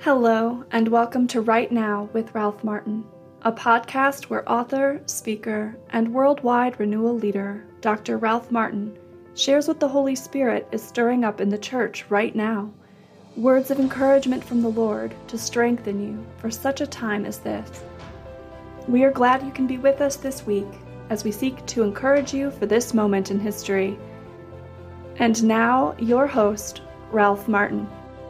Hello, and welcome to Right Now with Ralph Martin, a podcast where author, speaker, and worldwide renewal leader, Dr. Ralph Martin, shares what the Holy Spirit is stirring up in the church right now. Words of encouragement from the Lord to strengthen you for such a time as this. We are glad you can be with us this week as we seek to encourage you for this moment in history. And now, your host, Ralph Martin.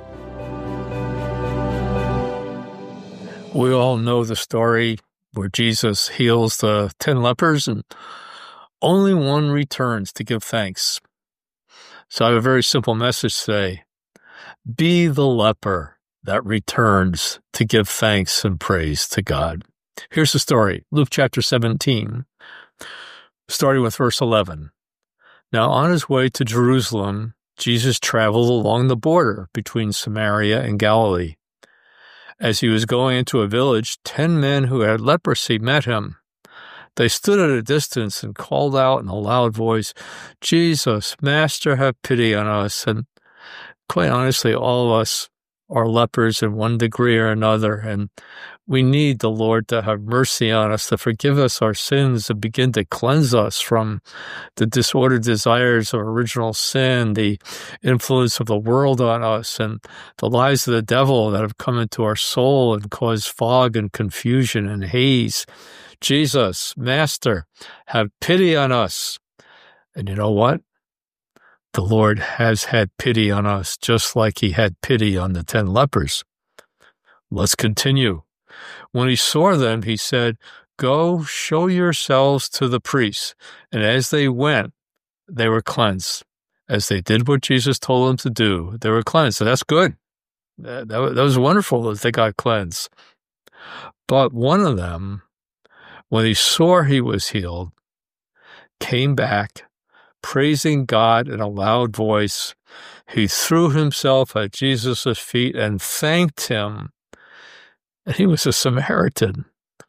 We all know the story where Jesus heals the 10 lepers and only one returns to give thanks. So I have a very simple message today. Be the leper that returns to give thanks and praise to God. Here's the story. Luke chapter 17, starting with verse 11. Now on his way to Jerusalem, Jesus traveled along the border between Samaria and Galilee. As he was going into a village, 10 men who had leprosy met him. They stood at a distance and called out in a loud voice, "Jesus, Master, have pity on us." And quite honestly, all of us are lepers in one degree or another, and we need the Lord to have mercy on us, to forgive us our sins, to begin to cleanse us from the disordered desires of original sin, the influence of the world on us, and the lies of the devil that have come into our soul and caused fog and confusion and haze. Jesus, Master, have pity on us. And you know what? The Lord has had pity on us, just like he had pity on the 10 lepers. Let's continue. When he saw them, he said, "Go show yourselves to the priests." And as they went, they were cleansed. As they did what Jesus told them to do, they were cleansed. So that's good. That was wonderful that they got cleansed. But one of them, when he saw he was healed, came back, praising God in a loud voice. He threw himself at Jesus' feet and thanked him. And he was a Samaritan.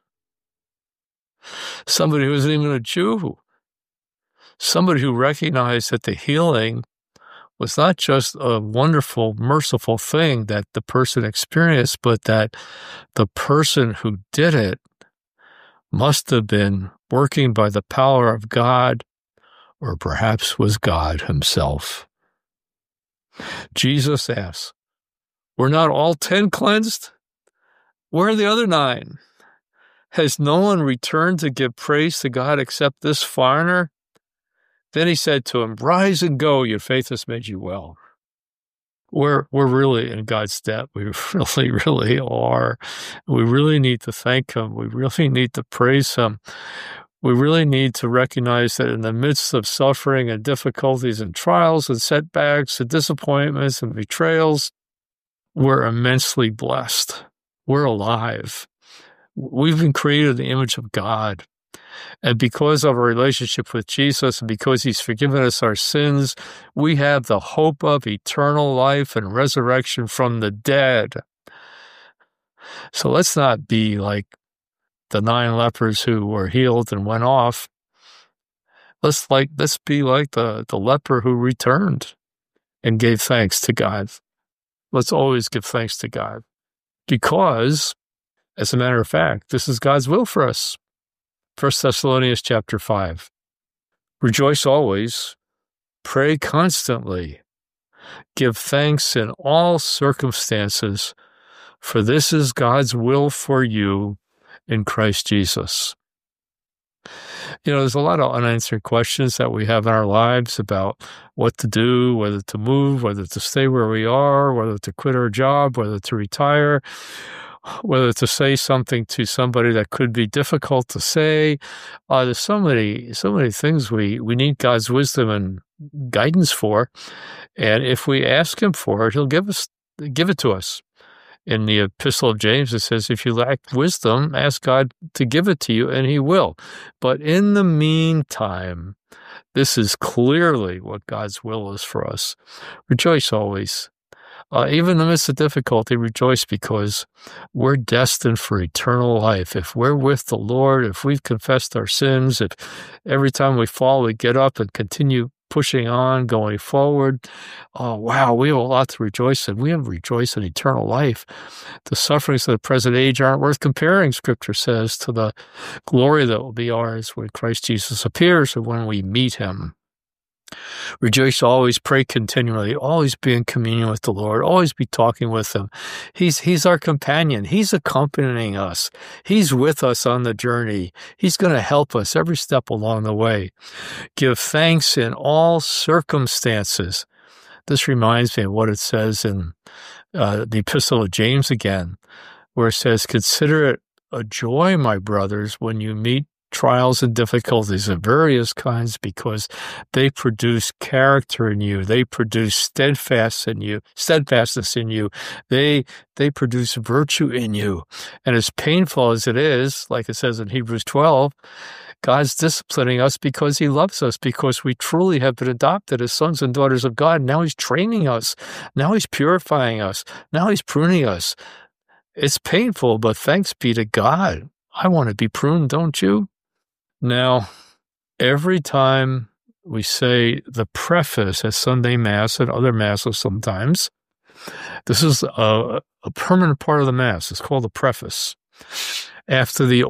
Somebody who wasn't even a Jew. Somebody who recognized that the healing was not just a wonderful, merciful thing that the person experienced, but that the person who did it must have been working by the power of God, or perhaps was God himself. Jesus asks, "Were not all 10 cleansed? Where are the other 9? Has no one returned to give praise to God except this foreigner?" Then he said to him, "Rise and go, your faith has made you well." We're really in God's debt. We really, really are. We really need to thank him. We really need to praise him. We really need to recognize that in the midst of suffering and difficulties and trials and setbacks and disappointments and betrayals, we're immensely blessed. We're alive. We've been created in the image of God. And because of our relationship with Jesus and because he's forgiven us our sins, we have the hope of eternal life and resurrection from the dead. So let's not be like the 9 lepers who were healed and went off. Let's be like the leper who returned and gave thanks to God. Let's always give thanks to God. Because, as a matter of fact, this is God's will for us. 1 Thessalonians chapter 5. Rejoice always, pray constantly, give thanks in all circumstances, for this is God's will for you in Christ Jesus. You know, there's a lot of unanswered questions that we have in our lives about what to do, whether to move, whether to stay where we are, whether to quit our job, whether to retire, whether to say something to somebody that could be difficult to say. There's so many things we need God's wisdom and guidance for. And if we ask him for it, he'll give it to us. In the Epistle of James, it says, if you lack wisdom, ask God to give it to you, and he will. But in the meantime, this is clearly what God's will is for us. Rejoice always. Even in the midst of difficulty, rejoice, because we're destined for eternal life. If we're with the Lord, if we've confessed our sins, if every time we fall, we get up and continue pushing on, going forward. Oh, wow, we have a lot to rejoice in. We have to rejoice in eternal life. The sufferings of the present age aren't worth comparing, Scripture says, to the glory that will be ours when Christ Jesus appears or when we meet him. Rejoice always, pray continually, always be in communion with the Lord, always be talking with him. He's our companion. He's accompanying us. He's with us on the journey. He's going to help us every step along the way. Give thanks in all circumstances. This reminds me of what it says in the Epistle of James again, where it says, consider it a joy, my brothers, when you meet trials and difficulties of various kinds, because they produce character in you. They produce steadfastness in you. They produce virtue in you. And as painful as it is, like it says in Hebrews 12, God's disciplining us because he loves us, because we truly have been adopted as sons and daughters of God. Now he's training us. Now he's purifying us. Now he's pruning us. It's painful, but thanks be to God. I want to be pruned, don't you? Now, every time we say the preface at Sunday Mass and other Masses sometimes, this is a permanent part of the Mass. It's called the preface. After we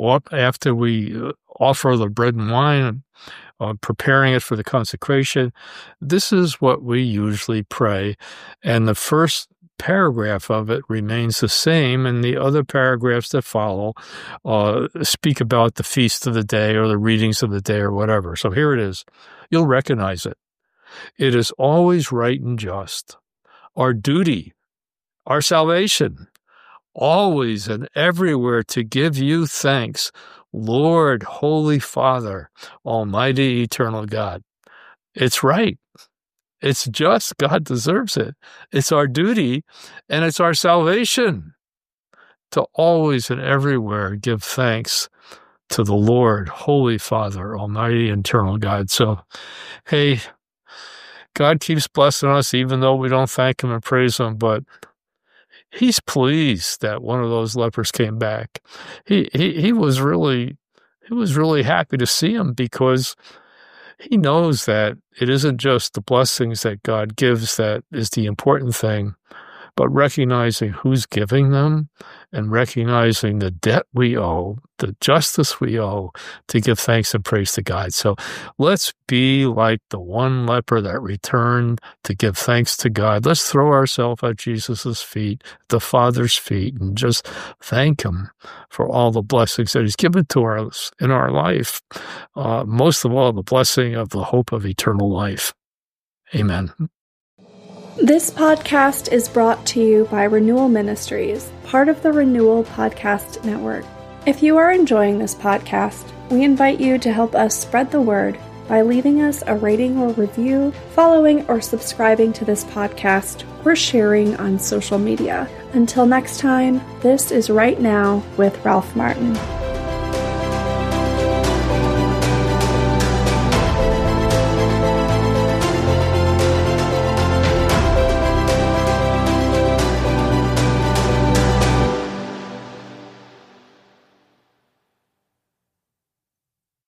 offer the bread and wine, preparing it for the consecration, this is what we usually pray. And the first paragraph of it remains the same, and the other paragraphs that follow speak about the feast of the day or the readings of the day or whatever. So here it is. You'll recognize it. It is always right and just, our duty, our salvation, always and everywhere to give you thanks, Lord, Holy Father, Almighty, Eternal God. It's right. It's just. God deserves it. It's our duty, and it's our salvation to always and everywhere give thanks to the Lord, Holy Father, Almighty, Eternal God. So, hey, God keeps blessing us even though we don't thank him and praise him, but he's pleased that one of those lepers came back. He was really happy to see him, because he knows that it isn't just the blessings that God gives that is the important thing, but recognizing who's giving them and recognizing the debt we owe, the justice we owe to give thanks and praise to God. So let's be like the one leper that returned to give thanks to God. Let's throw ourselves at Jesus' feet, the Father's feet, and just thank him for all the blessings that he's given to us in our life. Most of all, the blessing of the hope of eternal life. Amen. This podcast is brought to you by Renewal Ministries, part of the Renewal Podcast Network. If you are enjoying this podcast, we invite you to help us spread the word by leaving us a rating or review, following or subscribing to this podcast, or sharing on social media. Until next time, this is Right Now with Ralph Martin.